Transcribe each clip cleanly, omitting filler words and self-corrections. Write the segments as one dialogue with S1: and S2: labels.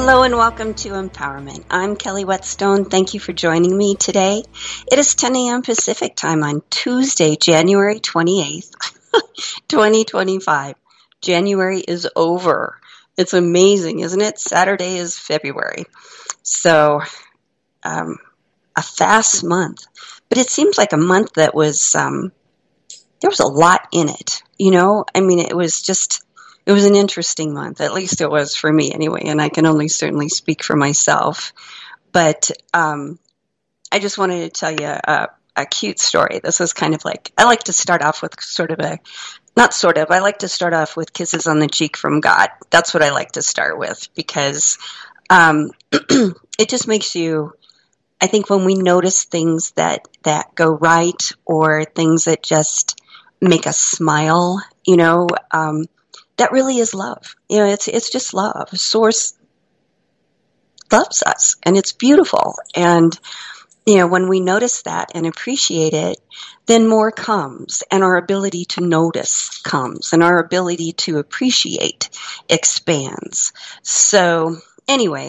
S1: Hello and welcome to Empowerment. I'm Kelly Whetstone. Thank you for joining me today. It is 10 a.m. Pacific time on Tuesday, January 28th, 2025. January is over. It's amazing, isn't it? Saturday is February. So, a fast month. But it seems like a month that was, there was a lot in it. You know, I mean, it was an interesting month. At least it was for me anyway, and I can only certainly speak for myself. But I just wanted to tell you a cute story. This is kind of like, I like to start off with I like to start off with kisses on the cheek from God. That's what I like to start with because it just makes you, I think when we notice things that go right or things that just make us smile, you know, that really is love. You know, it's just love. Source loves us, and it's beautiful. And, you know, when we notice that and appreciate it, then more comes, and our ability to notice comes, and our ability to appreciate expands. So, anyway,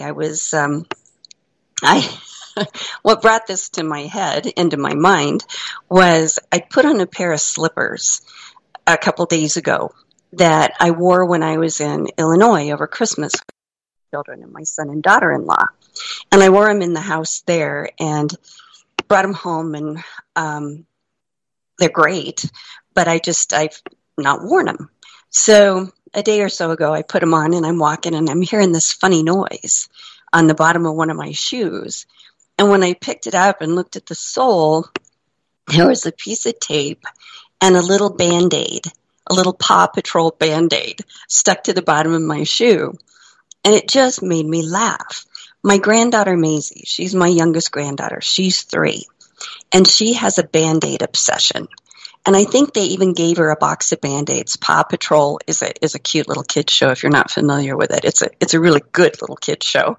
S1: what brought this to my head, into my mind, was I put on a pair of slippers a couple days ago that I wore when I was in Illinois over Christmas with my children and my son and daughter-in-law. And I wore them in the house there and brought them home, and they're great, but I've not worn them. So a day or so ago, I put them on, and I'm walking, and I'm hearing this funny noise on the bottom of one of my shoes. And when I picked it up and looked at the sole, there was a piece of tape and a little Band-Aid, a little Paw Patrol Band-Aid stuck to the bottom of my shoe. And it just made me laugh. My granddaughter, Maisie, she's my youngest granddaughter. She's 3. And she has a Band-Aid obsession. And I think they even gave her a box of Band-Aids. Paw Patrol is a cute little kid's show if you're not familiar with it. It's a really good little kid's show.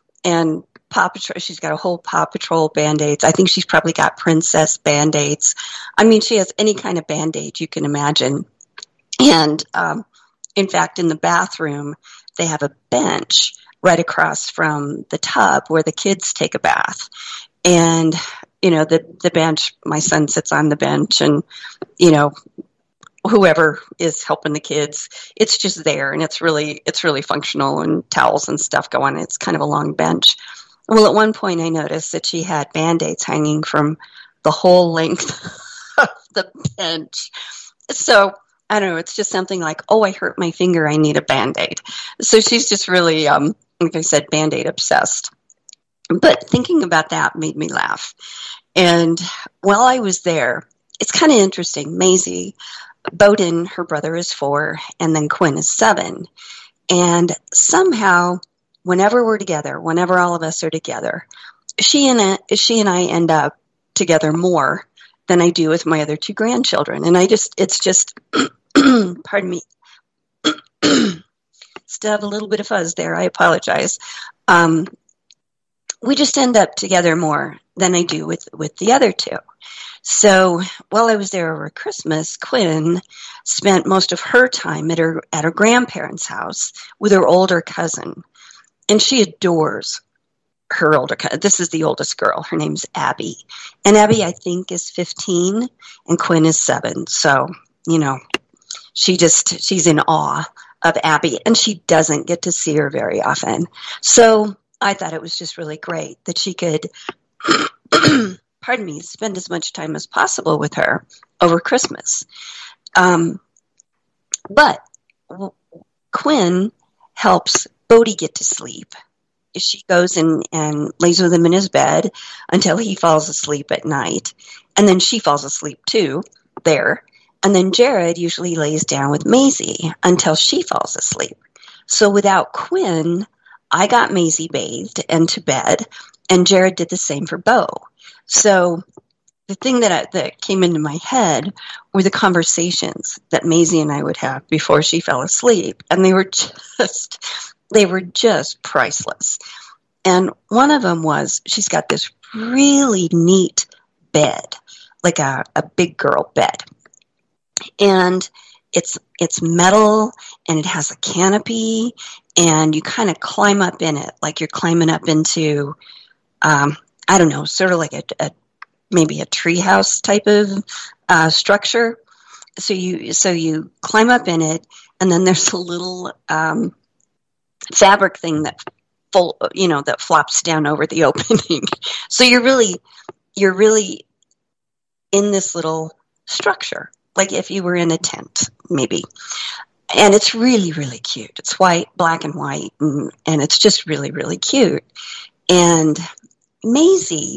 S1: And Paw Patrol, she's got a whole Paw Patrol Band-Aids. I think she's probably got Princess Band-Aids. I mean, she has any kind of Band-Aid you can imagine. And in fact, in the bathroom, they have a bench right across from the tub where the kids take a bath. And, you know, the bench, my son sits on the bench, and, you know, whoever is helping the kids, it's just there, and it's really functional, and towels and stuff go on. It's kind of a long bench. Well, at one point I noticed that she had Band-Aids hanging from the whole length of the bench. So I don't know, it's just something like, oh, I hurt my finger, I need a Band-Aid. So she's just really, like I said, Band-Aid obsessed. But thinking about that made me laugh. And while I was there, it's kind of interesting. Maisie, Bowden, her brother, is 4, and then Quinn is 7. And somehow, whenever we're together, whenever all of us are together, she and I end up together more than I do with my other 2 grandchildren. And it's just, pardon me, still have a little bit of fuzz there. I apologize. We just end up together more than I do with the other 2. So while I was there over Christmas, Quinn spent most of her time at her grandparents' house with her older cousin. And she adores her older cousin. This is the oldest girl. Her name's Abby. And Abby, I think, is 15, and Quinn is 7. So, you know, she's in awe of Abby, and she doesn't get to see her very often. So I thought it was just really great that she could, pardon me, spend as much time as possible with her over Christmas. But Quinn helps Bodie get to sleep. She goes and lays with him in his bed until he falls asleep at night. And then she falls asleep too, there. And then Jared usually lays down with Maisie until she falls asleep. So without Quinn, I got Maisie bathed and to bed, and Jared did the same for Bo. So the thing that came into my head were the conversations that Maisie and I would have before she fell asleep. And they were just priceless. And one of them was, she's got this really neat bed, like a big girl bed. And it's metal, and it has a canopy, and you kind of climb up in it, like you're climbing up into, I don't know, sort of like maybe a treehouse type of structure. So you climb up in it, and then there's a little fabric thing that that flops down over the opening. So you're really in this little structure, like if you were in a tent, maybe. And it's really, really cute. It's white, black and white, and it's just really, really cute. And Maisie,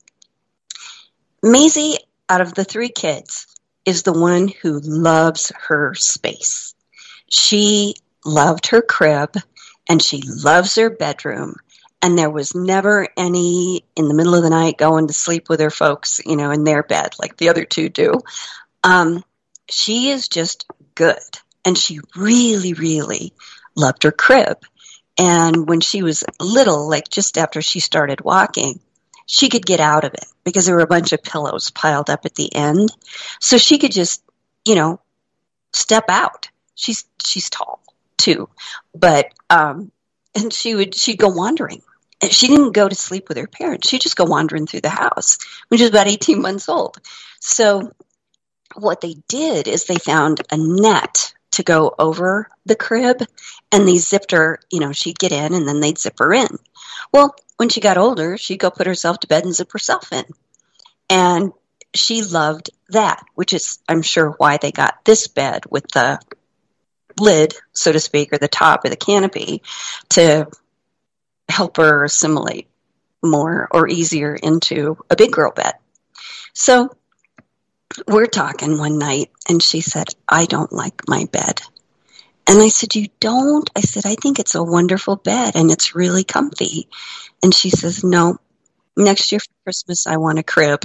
S1: out of the 3 kids, is the one who loves her space. She loved her crib, and she loves her bedroom. And there was never any in the middle of the night going to sleep with her folks, in their bed like the other 2 do. She is just good. And she really, really loved her crib. And when she was little, like just after she started walking, she could get out of it because there were a bunch of pillows piled up at the end. So she could just, step out. She's tall too, but and she'd go wandering. And she didn't go to sleep with her parents. She'd just go wandering through the house when she was about 18 months old. So what they did is they found a net to go over the crib, and they zipped her, she'd get in and then they'd zip her in. Well, when she got older, she'd go put herself to bed and zip herself in. And she loved that, which is, I'm sure, why they got this bed with the lid, so to speak, or the top of the canopy to help her assimilate more or easier into a big girl bed. So we're talking one night, and she said, I don't like my bed. And I said, you don't? I said, I think it's a wonderful bed, and it's really comfy. And she says, no, next year for Christmas, I want a crib.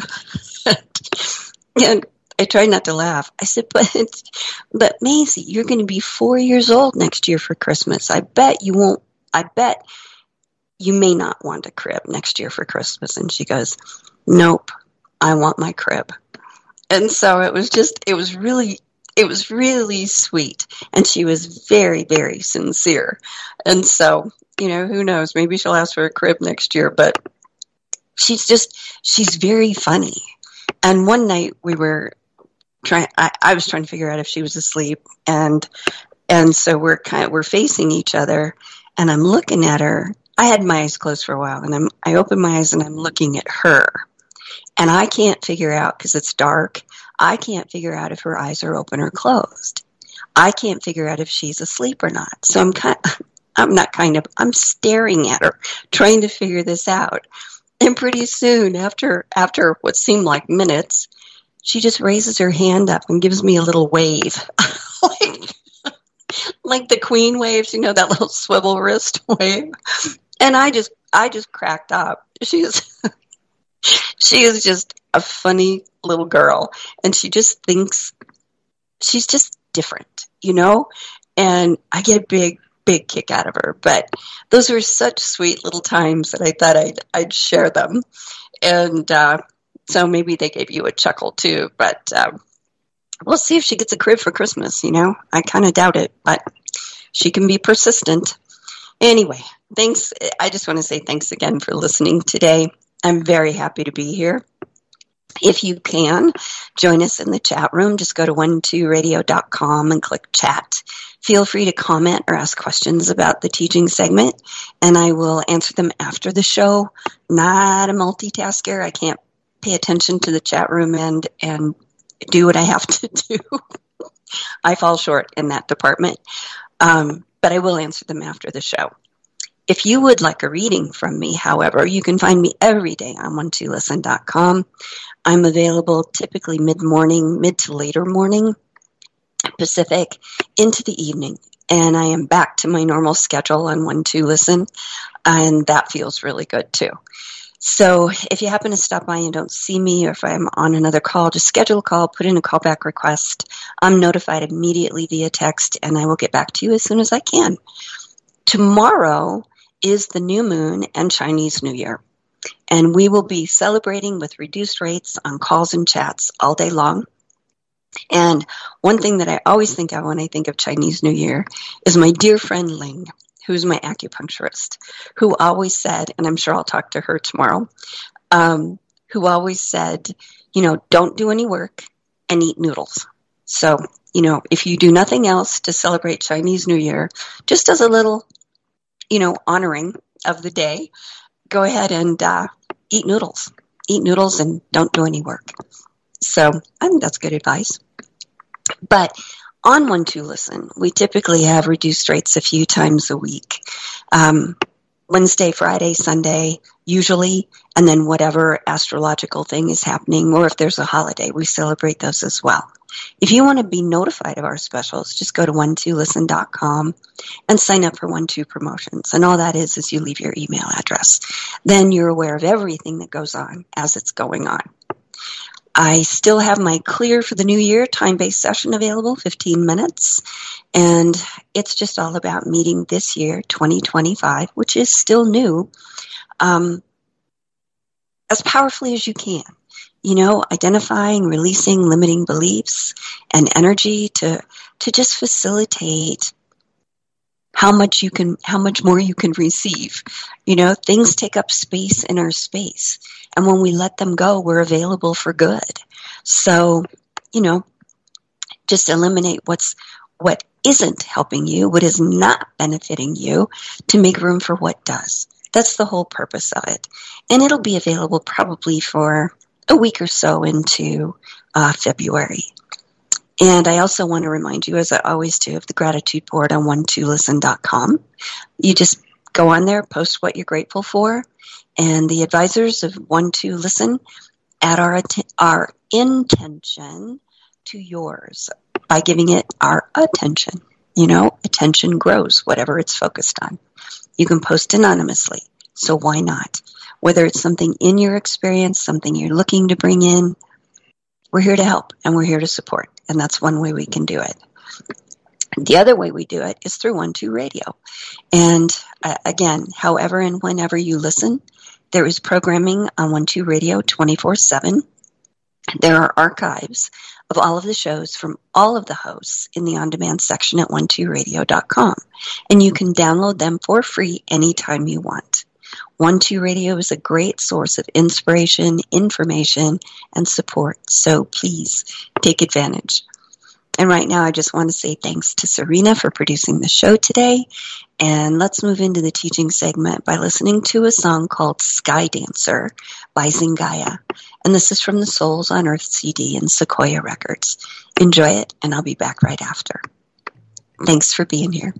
S1: And I tried not to laugh. I said, but Maisie, you're going to be 4 years old next year for Christmas. I bet you won't. I bet you may not want a crib next year for Christmas. And she goes, nope, I want my crib. And so it was really sweet. And she was very, very sincere. And so, who knows, maybe she'll ask for a crib next year, but she's very funny. And one night we were I was trying to figure out if she was asleep, and so we're facing each other, and I'm looking at her. I had my eyes closed for a while, and I opened my eyes and I'm looking at her. And I can't figure out, because it's dark, I can't figure out if her eyes are open or closed. I can't figure out if she's asleep or not. So I'm staring at her, trying to figure this out. And pretty soon, after what seemed like minutes, she just raises her hand up and gives me a little wave. like the Queen waves, that little swivel wrist wave. And I just cracked up. She is just a funny little girl, and she just thinks she's just different, and I get a big kick out of her. But those were such sweet little times that I thought I'd share them. And so maybe they gave you a chuckle too, but we'll see if she gets a crib for Christmas, I kind of doubt it, but she can be persistent. Anyway, thanks. I just want to say thanks again for listening today. I'm very happy to be here. If you can, join us in the chat room. Just go to 1-2radio.com and click chat. Feel free to comment or ask questions about the teaching segment, and I will answer them after the show. Not a multitasker. I can't pay attention to the chat room and do what I have to do. I fall short in that department, but I will answer them after the show. If you would like a reading from me, however, you can find me every day on 12listen.com. I'm available typically mid-morning, mid to later morning, Pacific, into the evening. And I am back to my normal schedule on 12listen, and that feels really good too. So if you happen to stop by and don't see me, or if I'm on another call, just schedule a call, put in a callback request. I'm notified immediately via text, and I will get back to you as soon as I can. Tomorrow is the new moon and Chinese New Year, and we will be celebrating with reduced rates on calls and chats all day long. And one thing that I always think of when I think of Chinese New Year is my dear friend Ling, who's my acupuncturist, who always said, and I'm sure I'll talk to her tomorrow, who always said, don't do any work and eat noodles. So, if you do nothing else to celebrate Chinese New Year, just as a little, honoring of the day, go ahead and eat noodles. Eat noodles and don't do any work. So I think that's good advice. But on 1-2 Listen, we typically have reduced rates a few times a week. Wednesday, Friday, Sunday, usually, and then whatever astrological thing is happening, or if there's a holiday, we celebrate those as well. If you want to be notified of our specials, just go to 12listen.com and sign up for 1-2 promotions. And all that is you leave your email address. Then you're aware of everything that goes on as it's going on. I still have my Clear for the New Year time-based session available, 15 minutes. And it's just all about meeting this year, 2025, which is still new, as powerfully as you can. Identifying, releasing limiting beliefs and energy to just facilitate how much more you can receive. Things take up space in our space. And when we let them go, we're available for good. So, just eliminate what isn't helping you, what is not benefiting you, to make room for what does. That's the whole purpose of it. And it'll be available probably for a week or so into February. And I also want to remind you, as I always do, of the gratitude board on 12listen.com. You just go on there, post what you're grateful for, and the advisors of 1-2 Listen add our intention to yours by giving it our attention. Attention grows, whatever it's focused on. You can post anonymously, so why not? Whether it's something in your experience, something you're looking to bring in, we're here to help and we're here to support. And that's one way we can do it. The other way we do it is through 1-2 Radio. And again, however and whenever you listen, there is programming on 1-2 Radio 24/7. There are archives of all of the shows from all of the hosts in the on-demand section at 12radio.com. And you can download them for free anytime you want. 1-2 Radio is a great source of inspiration, information, and support. So please take advantage. And right now, I just want to say thanks to Serena for producing the show today. And let's move into the teaching segment by listening to a song called Sky Dancer by Zingaya. And this is from the Souls on Earth CD and Sequoia Records. Enjoy it, and I'll be back right after. Thanks for being here.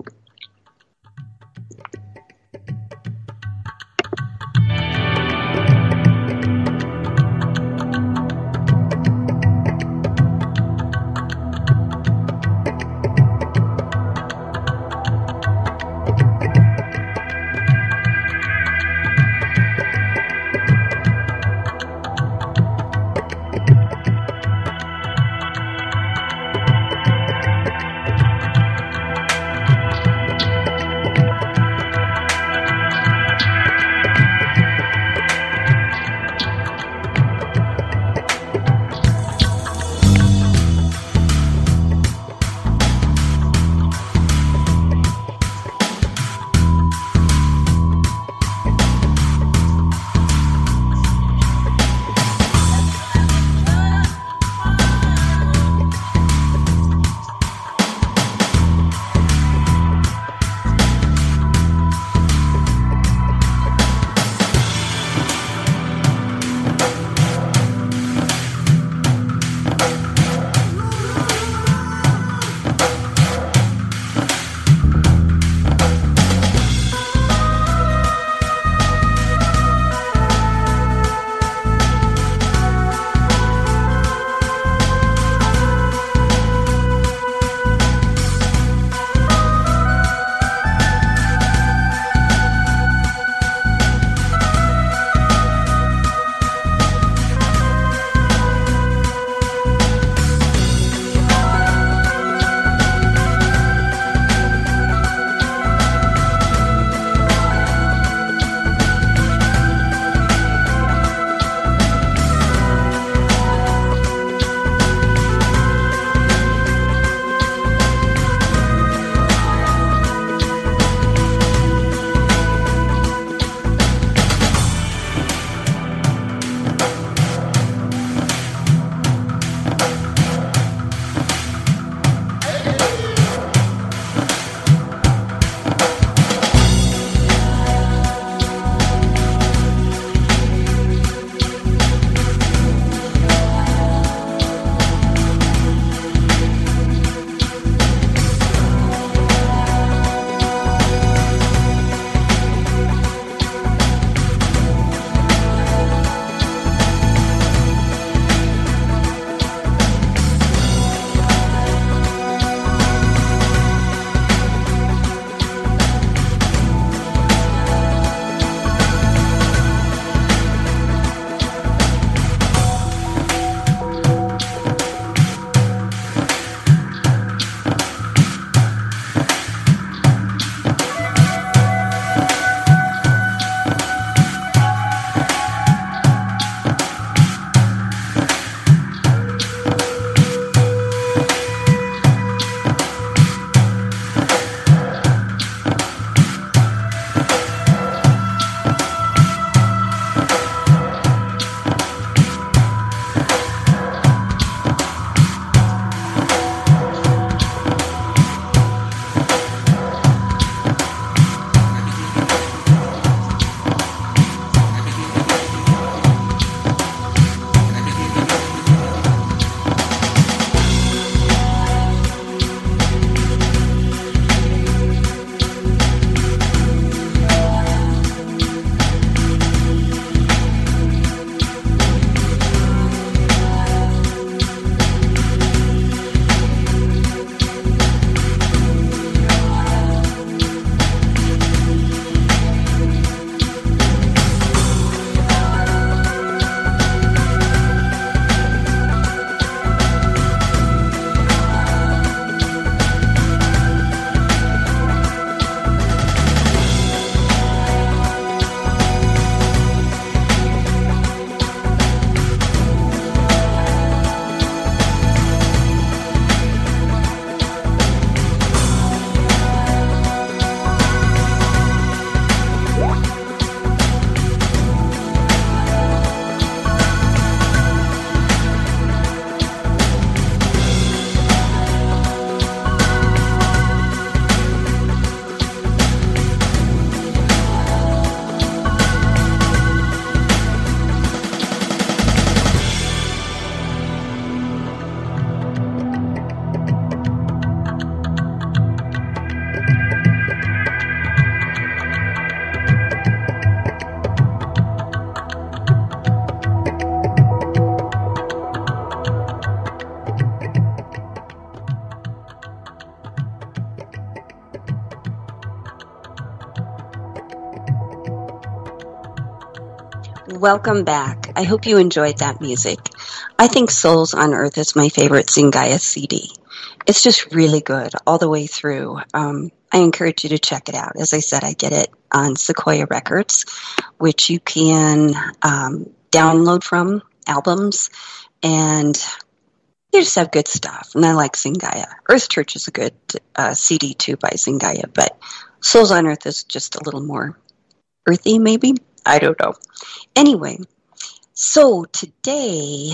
S1: Welcome back. I hope you enjoyed that music. I think Souls on Earth is my favorite Zingaya CD. It's just really good all the way through. I encourage you to check it out. As I said, I get it on Sequoia Records, which you can download from albums, and they just have good stuff. And I like Zingaya. Earth Church is a good CD too by Zingaya, but Souls on Earth is just a little more earthy, maybe? I don't know. Anyway, so today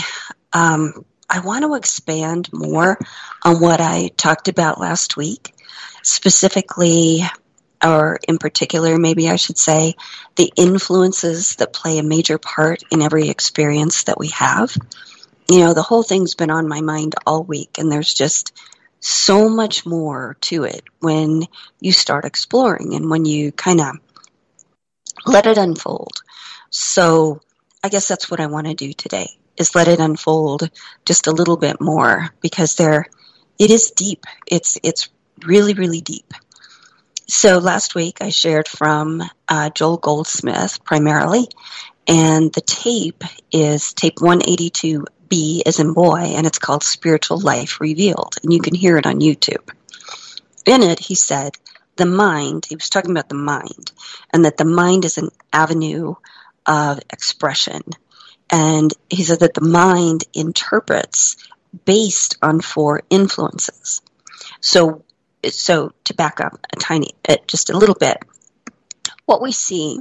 S1: I want to expand more on what I talked about last week, specifically, or in particular, maybe I should say, the influences that play a major part in every experience that we have. You know, the whole thing's been on my mind all week, and there's just so much more to it when you start exploring and when you kind of let it unfold. So I guess that's what I want to do today, is let it unfold just a little bit more, because it is deep. It's really, really deep. So last week I shared from Joel Goldsmith primarily, and the tape is tape 182B as in boy, and it's called Spiritual Life Revealed, and you can hear it on YouTube. In it, he said, the mind, he was talking about the mind, and that the mind is an avenue of expression. And he said that the mind interprets based on 4 influences. So to back up just a little bit, what we see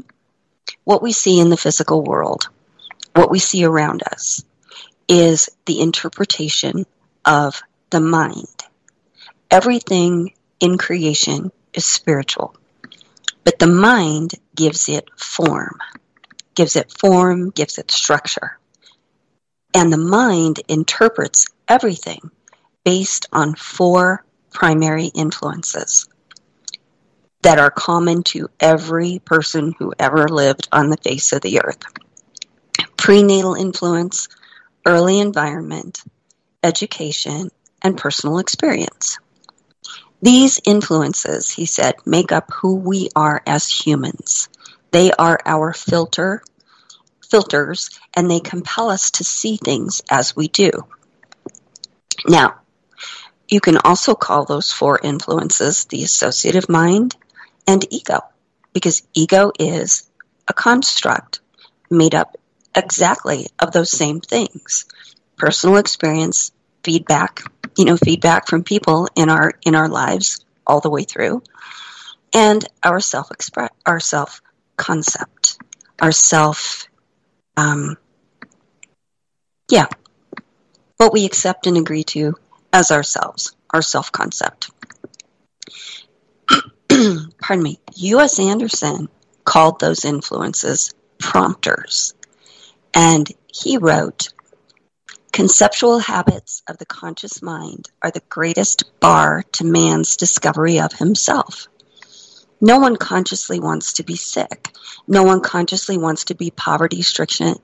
S1: in the physical world, what we see around us, is the interpretation of the mind. Everything in creation is spiritual, but the mind gives it form, gives it structure. And the mind interprets everything based on 4 primary influences that are common to every person who ever lived on the face of the earth. Prenatal influence, early environment, education, and personal experience. These influences, he said, make up who we are as humans. They are our filters, and they compel us to see things as we do. Now, you can also call those 4 influences the associative mind and ego, because ego is a construct made up exactly of those same things. Personal experience, feedback from people in our lives all the way through, and our self-concept, our self, what we accept and agree to as ourselves, our self-concept. Pardon me. U.S. Anderson called those influences prompters, and he wrote, conceptual habits of the conscious mind are the greatest bar to man's discovery of himself. No one consciously wants to be sick. No one consciously wants to be poverty-stricken,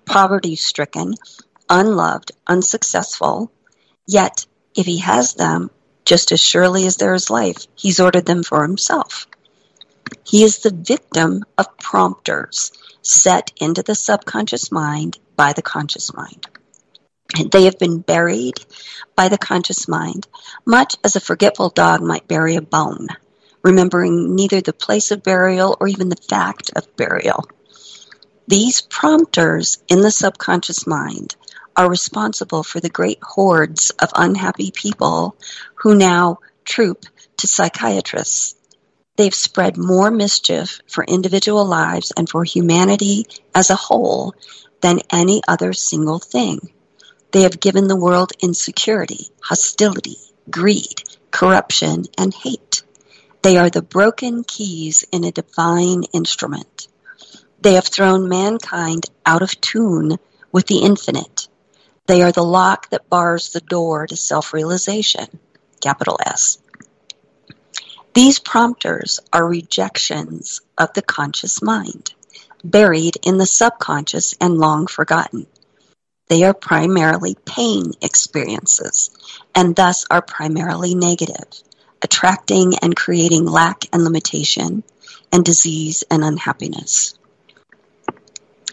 S1: unloved, unsuccessful. Yet, if he has them, just as surely as there is life, he's ordered them for himself. He is the victim of prompters set into the subconscious mind by the conscious mind. They have been buried by the conscious mind, much as a forgetful dog might bury a bone, remembering neither the place of burial or even the fact of burial. These prompters in the subconscious mind are responsible for the great hordes of unhappy people who now troop to psychiatrists. They've spread more mischief for individual lives and for humanity as a whole than any other single thing. They have given the world insecurity, hostility, greed, corruption, and hate. They are the broken keys in a divine instrument. They have thrown mankind out of tune with the infinite. They are the lock that bars the door to self-realization, capital S. These prompters are rejections of the conscious mind, buried in the subconscious and long forgotten. They are primarily pain experiences, and thus are primarily negative, attracting and creating lack and limitation, and disease and unhappiness.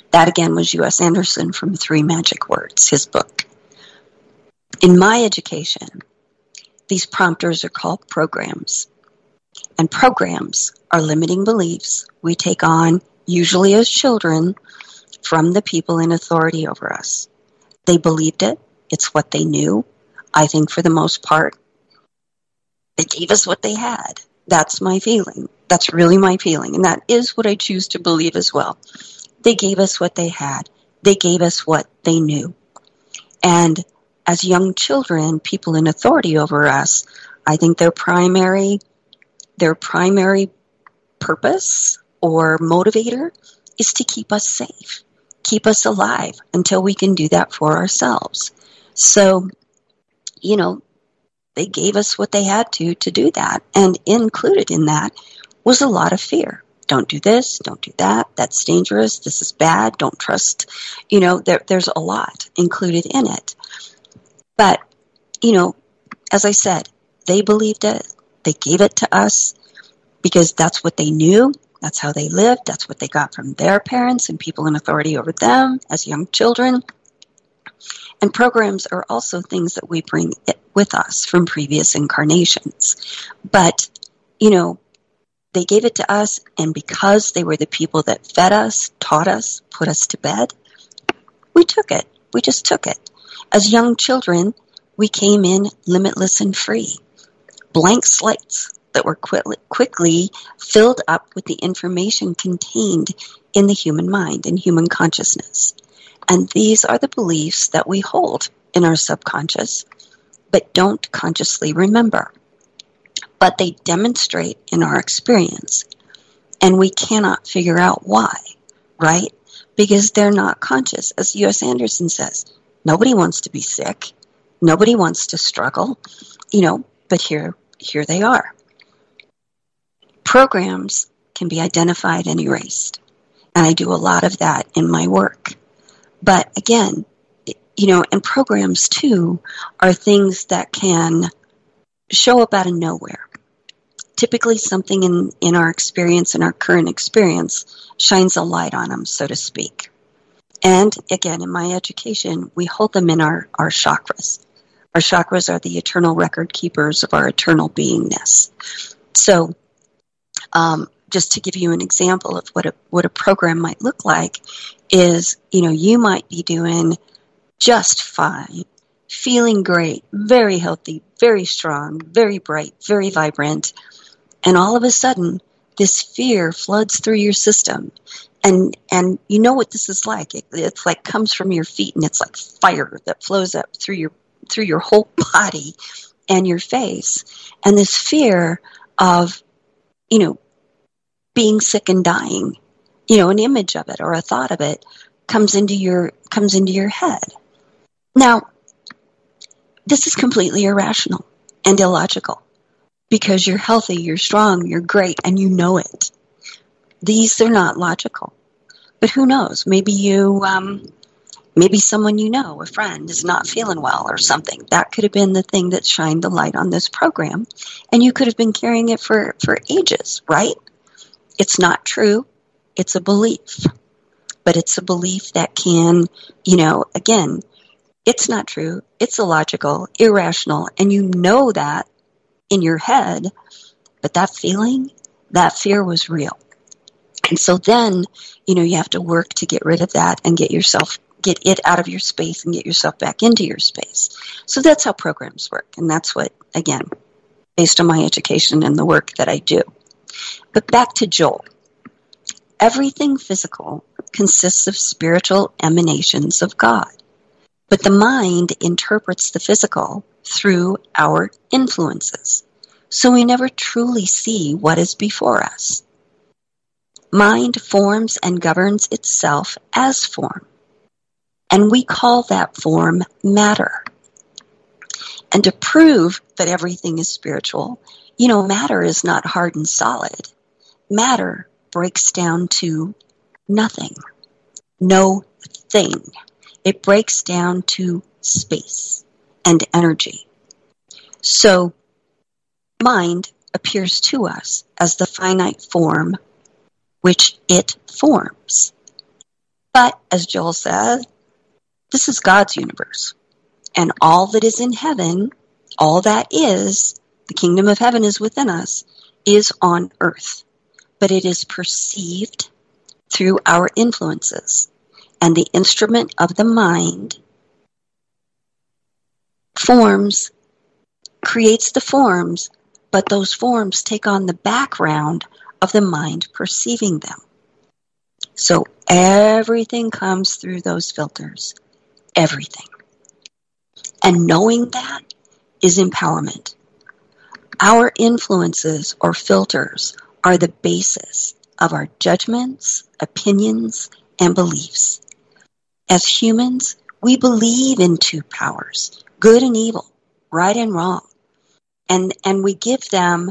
S1: That again was U.S. Anderson from Three Magic Words, his book. In my education, these prompters are called programs. And programs are limiting beliefs we take on, usually as children, from the people in authority over us. They believed it. It's what they knew. I think for the most part, they gave us what they had. That's my feeling. That's really my feeling. And that is what I choose to believe as well. They gave us what they had. They gave us what they knew. And as young children, people in authority over us, I think their primary purpose or motivator is to keep us safe, keep us alive until we can do that for ourselves. So, they gave us what they had to do that. And included in that was a lot of fear. Don't do this, don't do that, that's dangerous, this is bad, don't trust. There's a lot included in it. But, as I said, they believed it, they gave it to us because that's what they knew, that's how they lived, that's what they got from their parents and people in authority over them as young children. And programs are also things that we bring with us from previous incarnations. But, they gave it to us, and because they were the people that fed us, taught us, put us to bed, we took it. We just took it. As young children, we came in limitless and free, blank slates that were quickly filled up with the information contained in the human mind and human consciousness. And these are the beliefs that we hold in our subconscious, but don't consciously remember. But they demonstrate in our experience, and we cannot figure out why, right? Because they're not conscious. As U.S. Anderson says, nobody wants to be sick. Nobody wants to struggle, but here they are. Programs can be identified and erased, and I do a lot of that in my work. But again, and programs too are things that can show up out of nowhere. Typically something in our experience, in our current experience, shines a light on them, so to speak. And again, in my education, we hold them in our chakras. Our chakras are the eternal record keepers of our eternal beingness. So, just to give you an example of what a program might look like is, you might be doing just fine, feeling great, very healthy, very strong, very bright, very vibrant, and all of a sudden, this fear floods through your system. And you know what this is like. It's like comes from your feet, and it's like fire that flows up through your whole body and your face. And this fear of, being sick and dying, an image of it or a thought of it comes into your head. Now, this is completely irrational and illogical because you're healthy, you're strong, you're great, and you know it. These are not logical. But who knows? Maybe maybe someone a friend, is not feeling well or something. That could have been the thing that shined the light on this program, and you could have been carrying it for ages, right? It's not true. It's a belief. But it's a belief that can, again, it's not true. It's illogical, irrational, and you know that in your head, but that feeling, that fear was real. And so then, you have to work to get rid of that and get it out of your space and get yourself back into your space. So that's how programs work. And that's what, again, based on my education and the work that I do. But back to Joel. Everything physical consists of spiritual emanations of God. But the mind interprets the physical through our influences. So we never truly see what is before us. Mind forms and governs itself as form. And we call that form matter. And to prove that everything is spiritual, matter is not hard and solid. Matter breaks down to nothing. No thing. It breaks down to space and energy. So, mind appears to us as the finite form which it forms. But as Joel said, this is God's universe. And all that is in heaven, all that is, the kingdom of heaven is within us, is on earth. But it is perceived through our influences. And the instrument of the mind creates the forms, but those forms take on the background of the mind perceiving them. So everything comes through those filters. Everything. And knowing that is empowerment. Our influences or filters are the basis of our judgments, opinions, and beliefs. As humans, we believe in two powers, good and evil, right and wrong. And we give them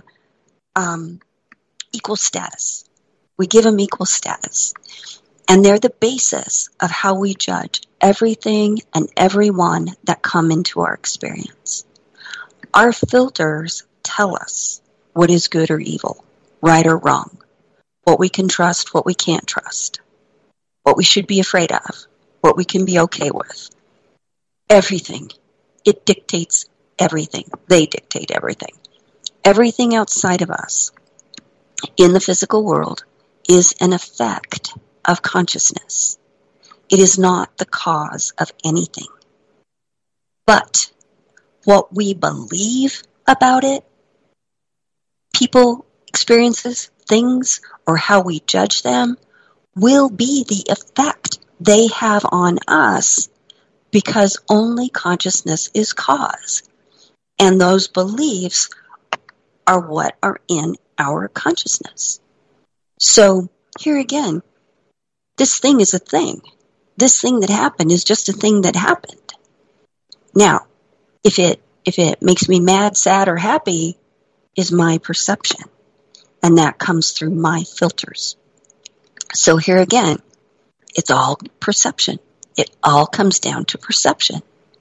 S1: equal status. We give them equal status. And they're the basis of how we judge everything and everyone that come into our experience. Our filters tell us what is good or evil, right or wrong, what we can trust, what we can't trust, what we should be afraid of, what we can be okay with. Everything. It dictates everything. They dictate everything. Everything outside of us in the physical world is an effect of consciousness. It is not the cause of anything. But what we believe about it, people, experiences, things, or how we judge them, will be the effect they have on us, because only consciousness is cause. And those beliefs are what are in our consciousness. So here again, this thing is a thing. This thing that happened is just a thing that happened. Now, if it makes me mad, sad, or happy, is my perception. And that comes through my filters. So here again, it's all perception. It all comes down to perception.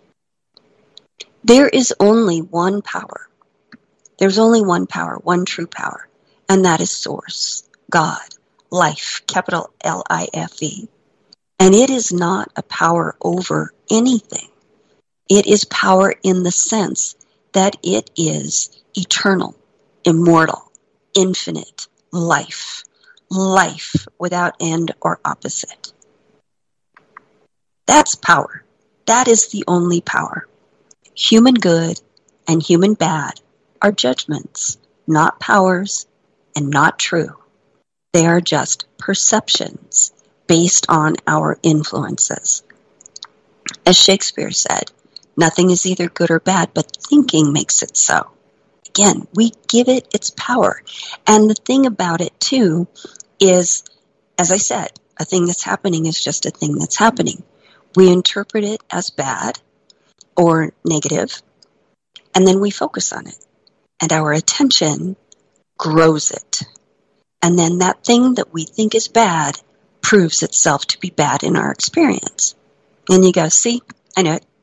S1: There is only one power. There's only one power, one true power, and that is Source, God, life, capital L-I-F-E. And it is not a power over anything. It is power in the sense that it is eternal, immortal, infinite, life without end or opposite. That's power. That is the only power. Human good and human bad are judgments, not powers and not true. They are just perceptions based on our influences. As Shakespeare said, nothing is either good or bad, but thinking makes it so. Again, we give it its power. And the thing about it, too, is, as I said, a thing that's happening is just a thing that's happening. We interpret it as bad or negative, and then we focus on it. And our attention grows it. And then that thing that we think is bad proves itself to be bad in our experience. And you go, see, I knew it.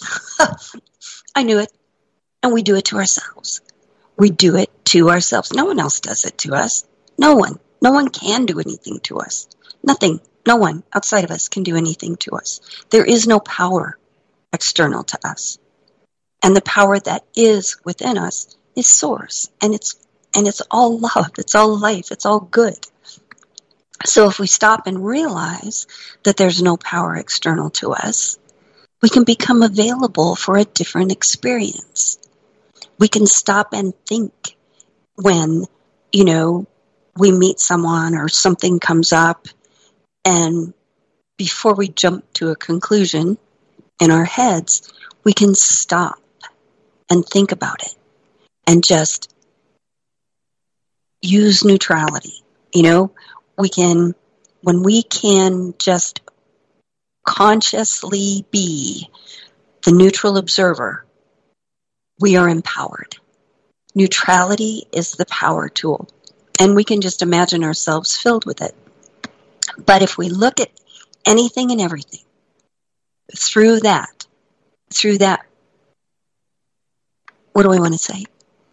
S1: I knew it. And we do it to ourselves. We do it to ourselves. No one else does it to us. No one. No one can do anything to us. Nothing. No one outside of us can do anything to us. There is no power external to us. And the power that is within us is Source. And it's all love. It's all life. It's all good. So if we stop and realize that there's no power external to us, we can become available for a different experience. We can stop and think when, we meet someone or something comes up, and before we jump to a conclusion in our heads, we can stop and think about it and just use neutrality. When we can just consciously be the neutral observer, we are empowered. Neutrality is the power tool, and we can just imagine ourselves filled with it. But if we look at anything and everything through that, what do I want to say?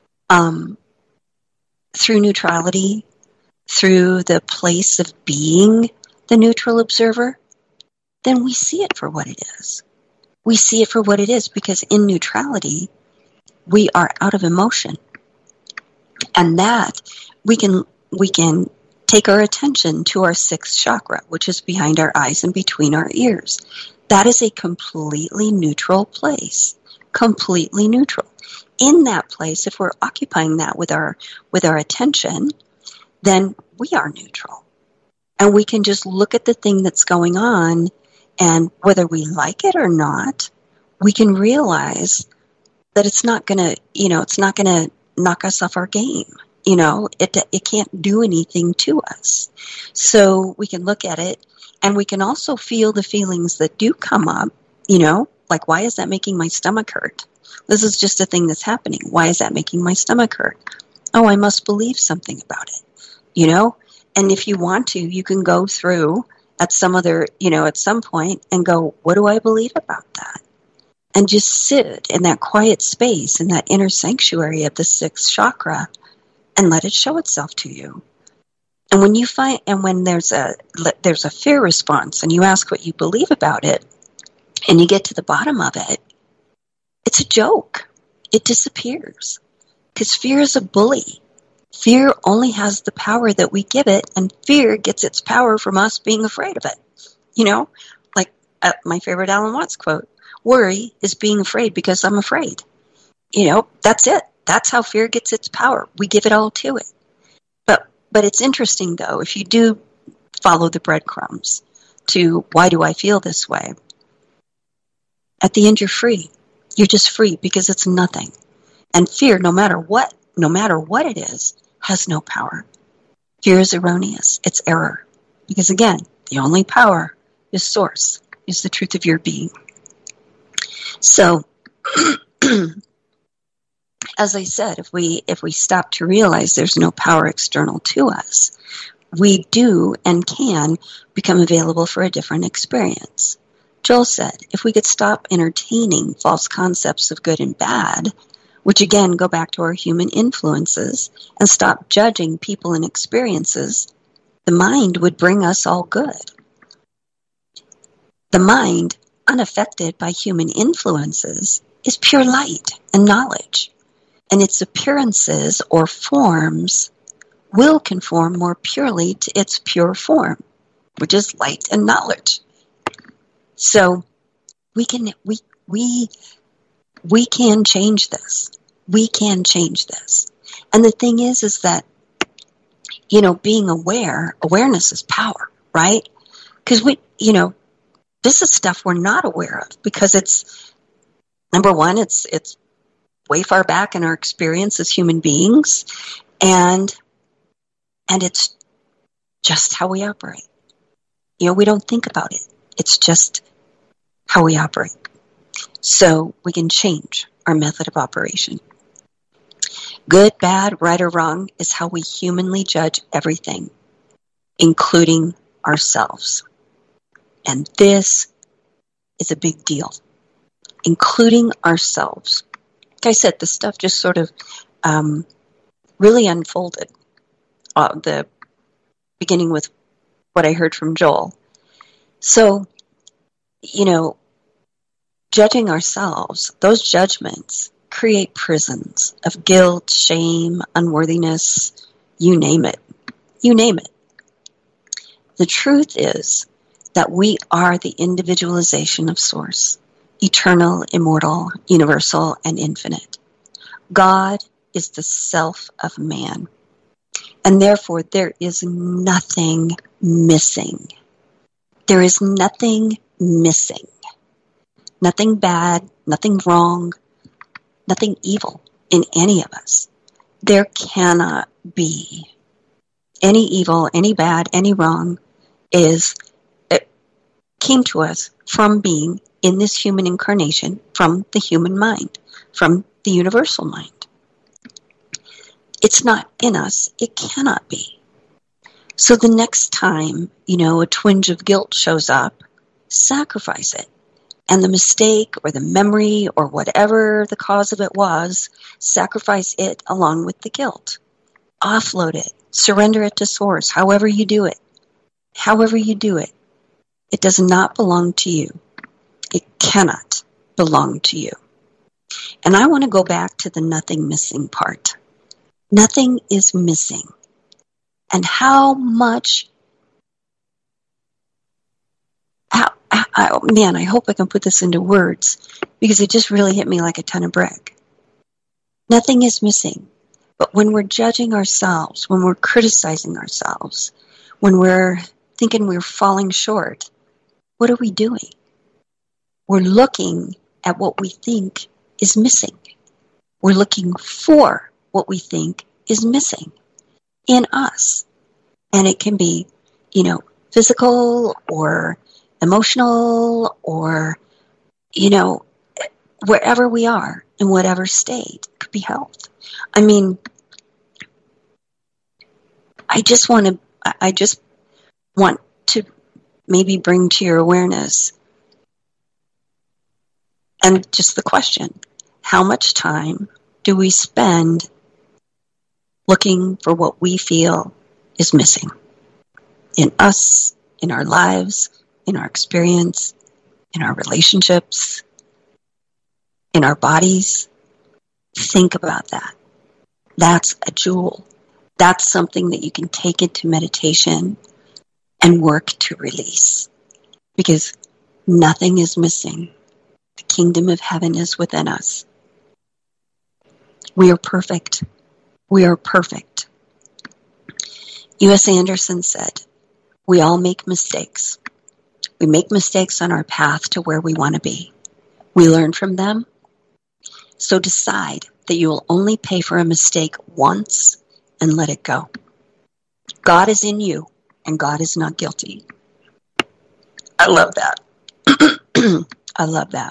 S1: Through neutrality, through the place of being the neutral observer, then we see it for what it is. We see it for what it is because in neutrality, we are out of emotion. And that we can take our attention to our sixth chakra, which is behind our eyes and between our ears. That is a completely neutral place. Completely neutral. In that place, if we're occupying that with our attention, then we are neutral. And we can just look at the thing that's going on, and whether we like it or not, we can realize that it's not going to knock us off our game. It can't do anything to us. So we can look at it, and we can also feel the feelings that do come up, like, why is that making my stomach hurt? This is just a thing that's happening. Why is that making my stomach hurt? Oh, I must believe something about it, And if you want to, you can go through at some point and go, what do I believe about that? And just sit in that quiet space, in that inner sanctuary of the sixth chakra, and let it show itself to you. And when there's a fear response, and you ask what you believe about it, and you get to the bottom of it, it's a joke. It disappears. Because fear is a bully. Fear only has the power that we give it, and fear gets its power from us being afraid of it. Like my favorite Alan Watts quote, worry is being afraid because I'm afraid. That's it. That's how fear gets its power. We give it all to it. But it's interesting, though, if you do follow the breadcrumbs to why do I feel this way, at the end you're free. You're just free because it's nothing. And fear, no matter what it is, has no power. Fear is erroneous. It's error. Because again, the only power is source, is the truth of your being. So, as I said, if we stop to realize there's no power external to us, we do and can become available for a different experience. Joel said, if we could stop entertaining false concepts of good and bad, which again go back to our human influences, and stop judging people and experiences, the mind would bring us all good. The mind, unaffected by human influences, is pure light and knowledge, and its appearances or forms will conform more purely to its pure form, which is light and knowledge. So we can change this. We can change this. And the thing is that, being awareness is power, right? Because this is stuff we're not aware of because it's, number one, it's way far back in our experience as human beings, and it's just how we operate. We don't think about it. It's just how we operate. So we can change our method of operation. Good, bad, right, or wrong is how we humanly judge everything, including ourselves. And this is a big deal, including ourselves. Like I said, this stuff just sort of really unfolded, the beginning with what I heard from Joel. So, judging ourselves, those judgments create prisons of guilt, shame, unworthiness, you name it. You name it. The truth is that we are the individualization of Source, eternal, immortal, universal, and infinite. God is the self of man, and therefore there is nothing missing. There is nothing missing. Nothing bad, nothing wrong, nothing evil in any of us. There cannot be any evil, any bad, any wrong it came to us from being in this human incarnation, from the human mind, from the universal mind. It's not in us. It cannot be. So the next time, a twinge of guilt shows up, sacrifice it. And the mistake or the memory or whatever the cause of it was, sacrifice it along with the guilt. Offload it. Surrender it to Source, however you do it. However you do it. It does not belong to you. It cannot belong to you. And I want to go back to the nothing missing part. Nothing is missing. And how much, man, I hope I can put this into words, because it just really hit me like a ton of brick. Nothing is missing. But when we're judging ourselves, when we're criticizing ourselves, when we're thinking we're falling short, what are we doing? We're looking at what we think is missing. We're looking for what we think is missing in us. And it can be, physical or emotional or, wherever we are, in whatever state. It could be health. I mean, I just want to maybe bring to your awareness and just the question, how much time do we spend looking for what we feel is missing in us, in our lives, in our experience, in our relationships, in our bodies? Think about that. That's a jewel. That's something that you can take into meditation and work to release. Because nothing is missing. The kingdom of heaven is within us. We are perfect. We are perfect. U.S. Anderson said, we all make mistakes. We make mistakes on our path to where we want to be. We learn from them. So decide that you will only pay for a mistake once and let it go. God is in you, and God is not guilty. I love that. I love that.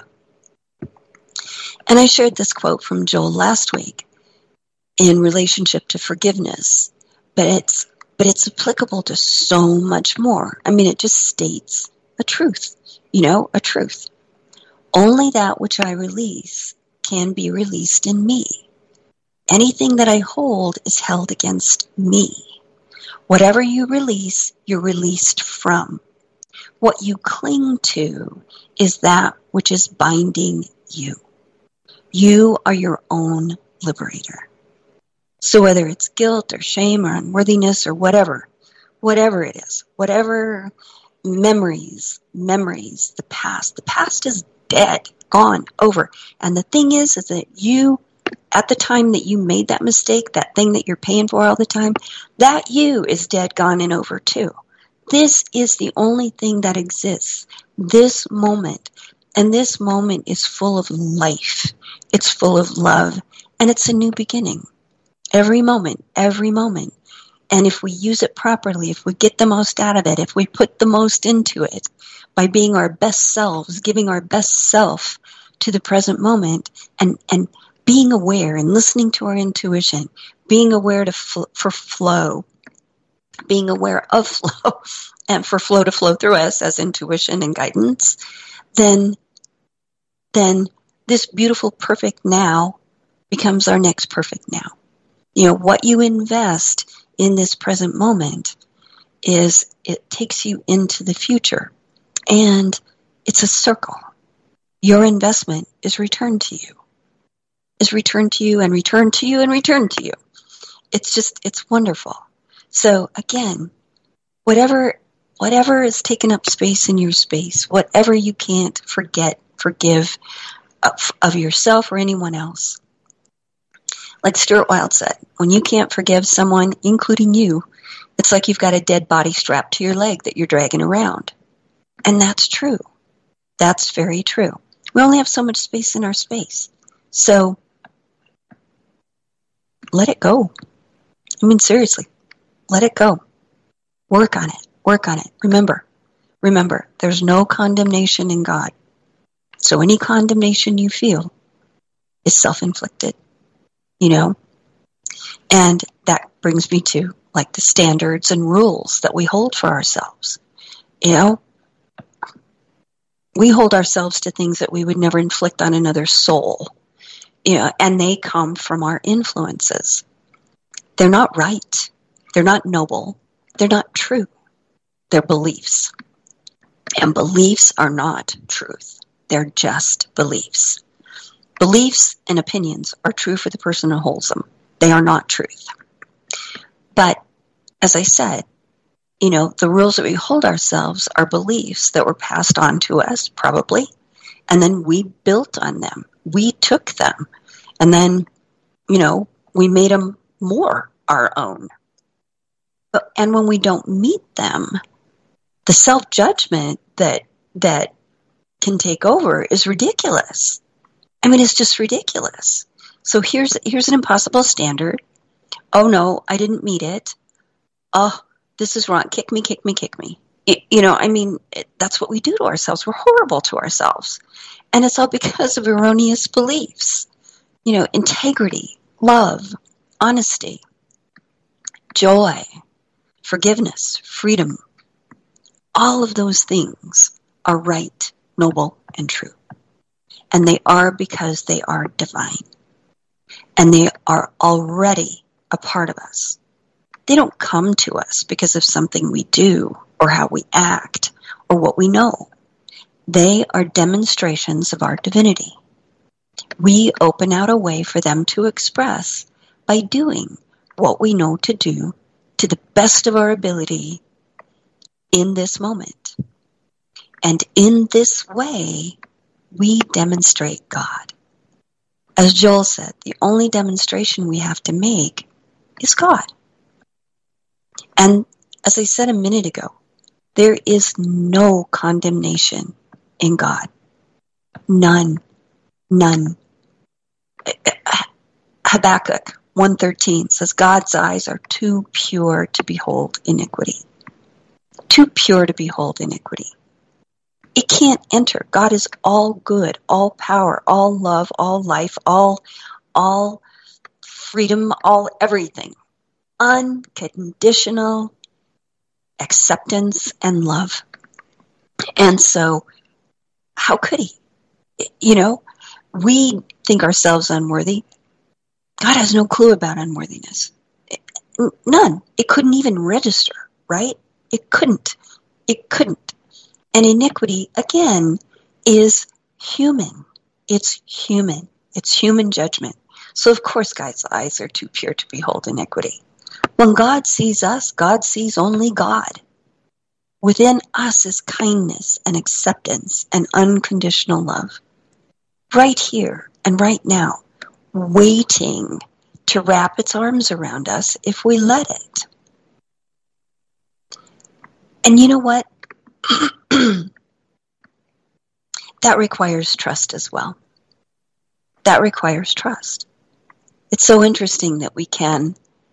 S1: And I shared this quote from Joel last week in relationship to forgiveness, but it's applicable to so much more. I mean, it just states a truth, a truth. Only that which I release can be released in me. Anything that I hold is held against me. Whatever you release, you're released from. What you cling to is that which is binding you. You are your own liberator. So whether it's guilt or shame or unworthiness or whatever it is, whatever memories, the past is dead, gone, over. And the thing is that you, at the time that you made that mistake, that thing that you're paying for all the time, that you is dead, gone, and over too. This is the only thing that exists, this moment. And this moment is full of life. It's full of love. And it's a new beginning. Every moment. And if we use it properly, if we get the most out of it, if we put the most into it, by being our best selves, giving our best self to the present moment, and being aware and listening to our intuition, being aware for flow, being aware of flow, and for flow to flow through us as intuition and guidance, then this beautiful perfect now becomes our next perfect now. What you invest in this present moment it takes you into the future. And it's a circle. Your investment is returned to you. Is returned to you and returned to you and returned to you. It's wonderful. So again, whatever is taking up space in your space, whatever you can't forgive of yourself or anyone else. Like Stuart Wilde said, when you can't forgive someone, including you, it's like you've got a dead body strapped to your leg that you're dragging around. And that's true. That's very true. We only have so much space in our space. So let it go. I mean, seriously, let it go. Work on it. Remember, there's no condemnation in God. So any condemnation you feel is self-inflicted, And that brings me to like the standards and rules that we hold for ourselves. We hold ourselves to things that we would never inflict on another soul, and they come from our influences. They're not right. They're not noble. They're not true. They're beliefs. And beliefs are not truth. They're just beliefs. Beliefs and opinions are true for the person who holds them. They are not truth. But as I said, the rules that we hold ourselves are beliefs that were passed on to us, probably, and then we built on them. We took them, and then, we made them more our own. And when we don't meet them, the self-judgment that can take over is ridiculous. I mean, it's just ridiculous. So here's an impossible standard. Oh, no, I didn't meet it. Oh, this is wrong. Kick me, kick me, kick me. That's what we do to ourselves. We're horrible to ourselves. And it's all because of erroneous beliefs. Integrity, love, honesty, joy, forgiveness, freedom. All of those things are right, noble, and true. And they are because they are divine. And they are already a part of us. They don't come to us because of something we do or how we act or what we know. They are demonstrations of our divinity. We open out a way for them to express by doing what we know to do to the best of our ability in this moment. And in this way, we demonstrate God. As Joel said, the only demonstration we have to make is God. And as I said a minute ago, there is no condemnation in God. None. Habakkuk 1:13 says, God's eyes are too pure to behold iniquity. Too pure to behold iniquity. It can't enter. God is all good, all power, all love, all life, all freedom, all everything. Unconditional acceptance and love. And so, how could he? We think ourselves unworthy. God has no clue about unworthiness. None. It couldn't even register, right? It couldn't. And iniquity, again, is human. It's human. It's human judgment. So, of course, God's eyes are too pure to behold iniquity. When God sees us, God sees only God. Within us is kindness and acceptance and unconditional love. Right here and right now, waiting to wrap its arms around us if we let it. And you know what? That requires trust as well. That requires trust. It's so interesting that we can,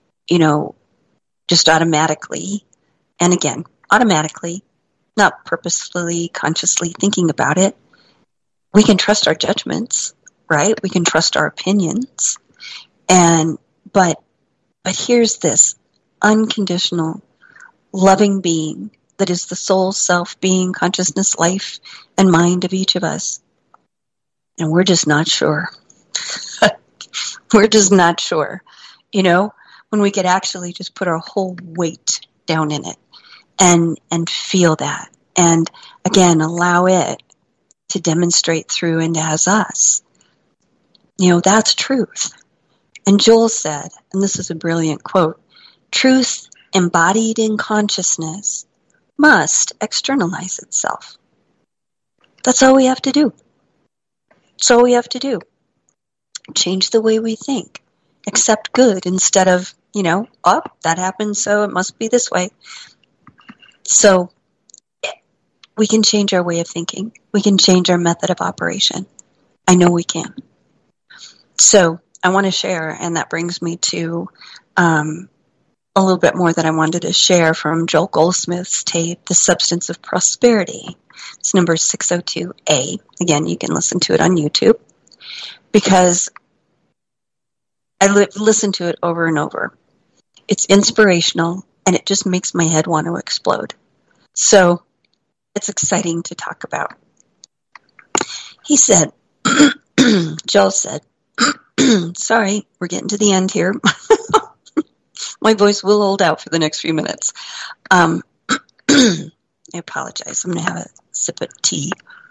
S1: just automatically, and again, automatically, not purposefully, consciously thinking about it, we can trust our judgments, right? We can trust our opinions. But here's this unconditional, loving being that is the soul, self, being, consciousness, life, and mind of each of us. And we're just not sure. We're just not sure. When we could actually just put our whole weight down in it and feel that. And again, allow it to demonstrate through and as us. That's truth. And Joel said, and this is a brilliant quote, truth embodied in consciousness must externalize itself. That's all we have to do. That's all we have to do. Change the way we think. Accept good instead of, that happened, so it must be this way. So we can change our way of thinking. We can change our method of operation. I know we can. So I want to share, and that brings me to a little bit more that I wanted to share from Joel Goldsmith's tape, The Substance of Prosperity. It's number 602A. Again, you can listen to it on YouTube because I listened to it over and over. It's inspirational, and it just makes my head want to explode. So it's exciting to talk about. He said, Joel said, sorry, we're getting to the end here. My voice will hold out for the next few minutes. I apologize. I'm going to have a sip of tea.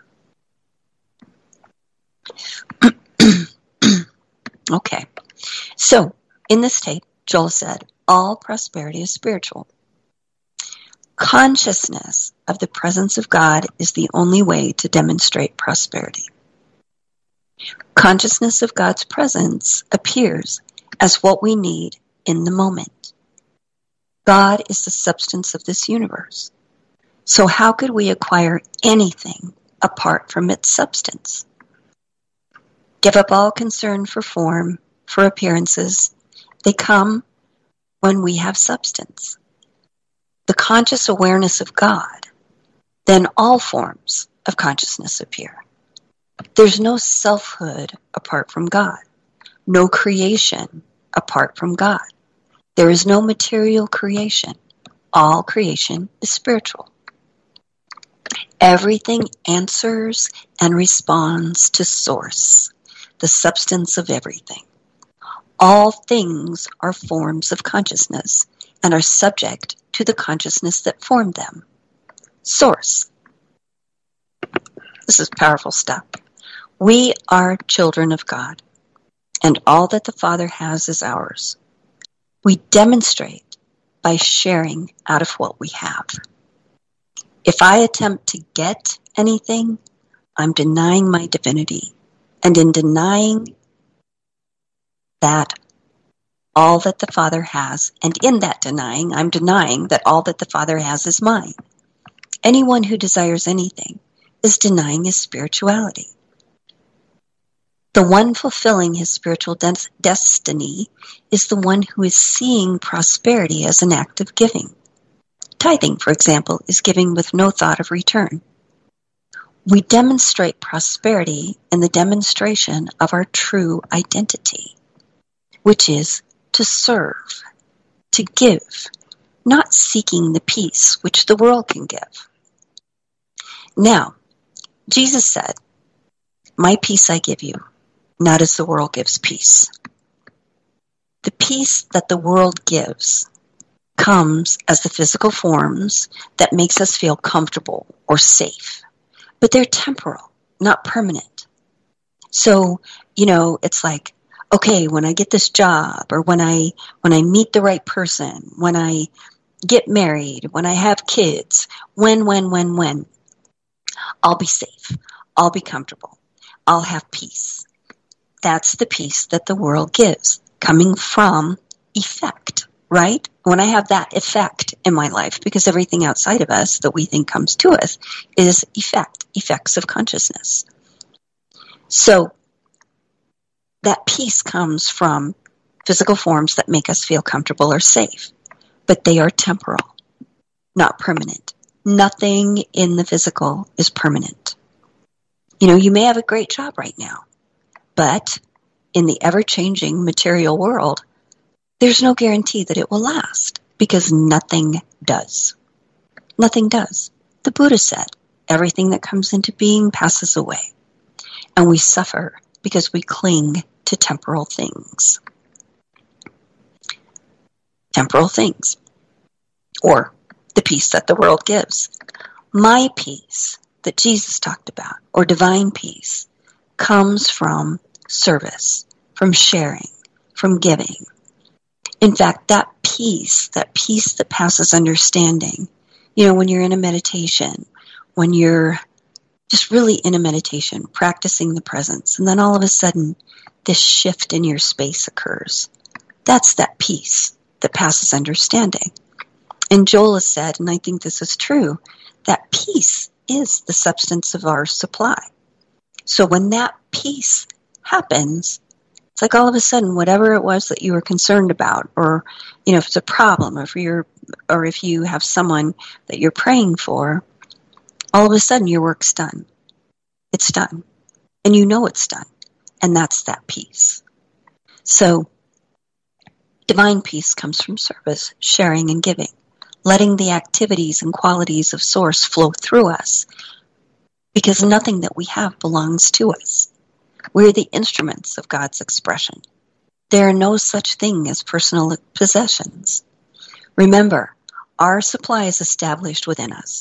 S1: Okay. So, in this tape, Joel said, all prosperity is spiritual. Consciousness of the presence of God is the only way to demonstrate prosperity. Consciousness of God's presence appears as what we need in the moment. God is the substance of this universe. So how could we acquire anything apart from its substance? Give up all concern for form, for appearances. They come when we have substance. The conscious awareness of God, then all forms of consciousness appear. There's no selfhood apart from God, no creation apart from God. There is no material creation. All creation is spiritual. Everything answers and responds to Source, the substance of everything. All things are forms of consciousness and are subject to the consciousness that formed them. Source. This is powerful stuff. We are children of God, and all that the Father has is ours. We demonstrate by sharing out of what we have. If I attempt to get anything, I'm denying my divinity. And in denying that all that the Father has, and in that denying, I'm denying that all that the Father has is mine. Anyone who desires anything is denying his spirituality. The one fulfilling his spiritual destiny is the one who is seeing prosperity as an act of giving. Tithing, for example, is giving with no thought of return. We demonstrate prosperity in the demonstration of our true identity, which is to serve, to give, not seeking the peace which the world can give. Now, Jesus said, "My peace I give you, not as the world gives peace." The peace that the world gives comes as the physical forms that makes us feel comfortable or safe, but they're temporal, not permanent. So, it's like, okay, when I get this job, or when I meet the right person, when I get married, when I have kids, when, I'll be safe, I'll be comfortable, I'll have peace. That's the peace that the world gives, coming from effect, right? When I have that effect in my life, because everything outside of us that we think comes to us is effects of consciousness. So that peace comes from physical forms that make us feel comfortable or safe, but they are temporal, not permanent. Nothing in the physical is permanent. You may have a great job right now, but in the ever-changing material world, there's no guarantee that it will last, because nothing does. Nothing does. The Buddha said, everything that comes into being passes away, and we suffer because we cling to temporal things. Temporal things, or the peace that the world gives. My peace that Jesus talked about, or divine peace, comes from service, from sharing, from giving. In fact, that peace that passes understanding, when you're in a meditation, when you're just really in a meditation, practicing the presence, and then all of a sudden, this shift in your space occurs. That's that peace that passes understanding. And Joel has said, and I think this is true, that peace is the substance of our supply. So when that peace happens, it's like all of a sudden, whatever it was that you were concerned about, or if it's a problem, or if you have someone that you're praying for, all of a sudden your work's done. It's done, and it's done, and that's that peace. So, divine peace comes from service, sharing, and giving, letting the activities and qualities of Source flow through us, because nothing that we have belongs to us. We're the instruments of God's expression. There are no such thing as personal possessions. Remember, our supply is established within us.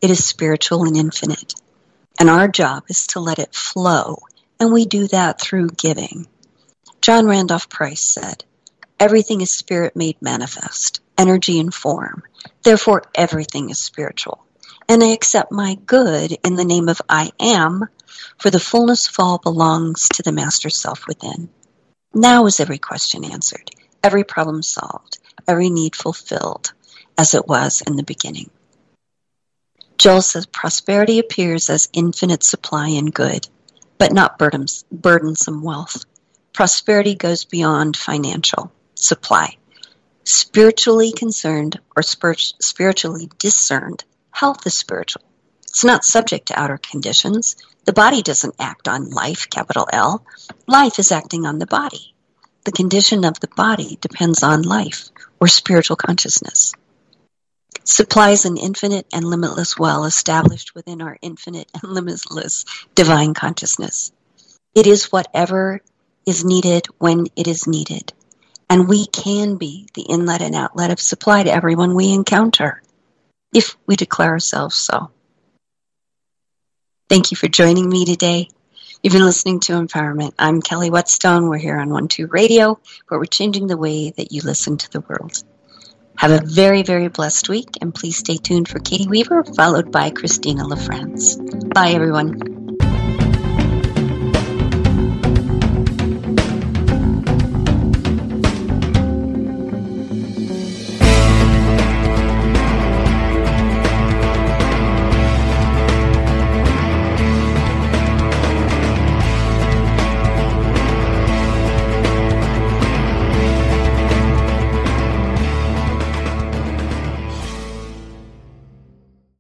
S1: It is spiritual and infinite. And our job is to let it flow. And we do that through giving. John Randolph Price said, "Everything is spirit made manifest, energy and form. Therefore, everything is spiritual. And I accept my good in the name of I am, for the fullness of all belongs to the master self within." Now is every question answered, every problem solved, every need fulfilled, as it was in the beginning. Joel says prosperity appears as infinite supply and good, but not burdensome wealth. Prosperity goes beyond financial supply. Spiritually concerned or spiritually discerned, health is spiritual. It's not subject to outer conditions. The body doesn't act on life, capital L. Life is acting on the body. The condition of the body depends on life or spiritual consciousness. Supply is an infinite and limitless well established within our infinite and limitless divine consciousness. It is whatever is needed when it is needed. And we can be the inlet and outlet of supply to everyone we encounter, if we declare ourselves so. Thank you for joining me today. You've been listening to Empowerment. I'm Kelly Whetstone. We're here on 1-2 Radio, where we're changing the way that you listen to the world. Have a very, very blessed week, and please stay tuned for Katie Weaver, followed by Christina LaFrance. Bye, everyone.